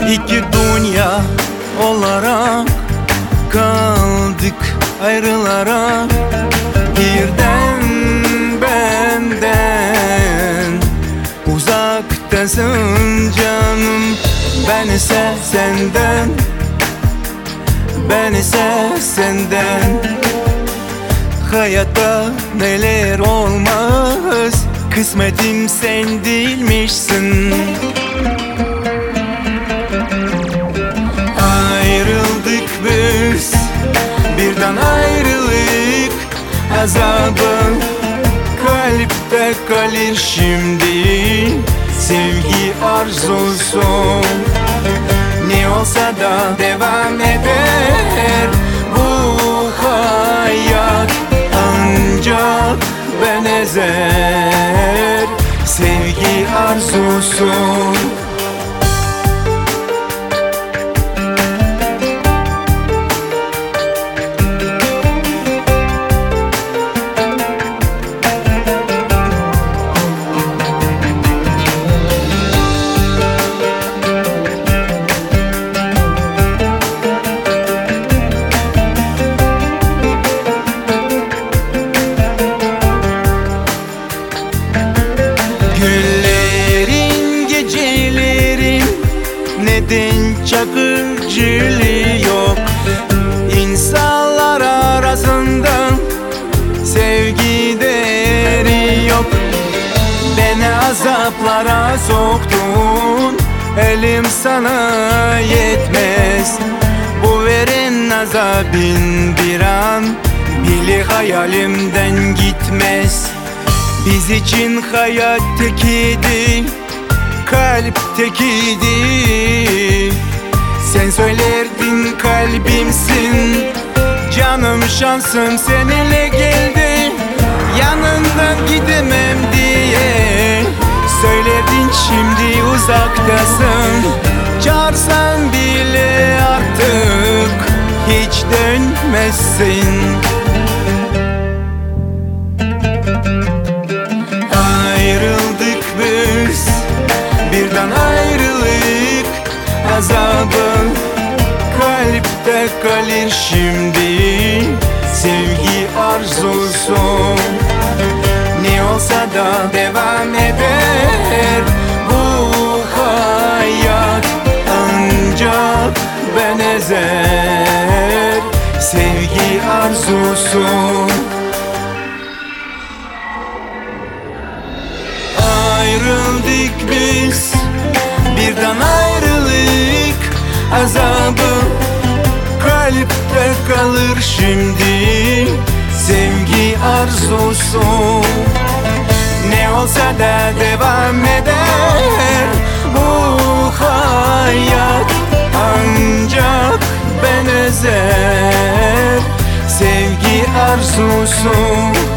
İki dünya olarak kaldık ayrılarak. Birden benden uzaktasın canım. Ben ise senden, ben ise senden. Hayatta neler olmaz, kısmetim sen değilmişsin. Ayrıldık biz, birden ayrılık azabı kalpte kalır şimdi. Sevgi arzusu ne olsa da devam eder bu hayat. Ancak ben ezer sevgi arzusu. Günlerin, gecelerin neden çakırcılığı yok? İnsanlar arasında sevgi değeri yok. Beni azaplara soktun, elim sana yetmez. Bu veren azabın bir an bile hayalimden gitmez. Biz için hayat tekiydi, kalp tekiydi. Sen söylerdin kalbimsin, canım şansım seninle geldi. Yanından gidemem diye söylerdin, şimdi uzaktasın. Çağırsan bile artık hiç dönmezsin. Ayrıldık biz, birden ayrılık azabı kalpte kalır şimdi. Sevgi arzusu ne olsa da devam eder bu hayat. Ancak ben ezer sevgi arzusu. Ayrıldık biz, birden ayrılık azabı kalpte kalır şimdi. Sevgi arzusu ne olsa da devam eder bu hayat. Ancak ben ezer sevgi arzusu.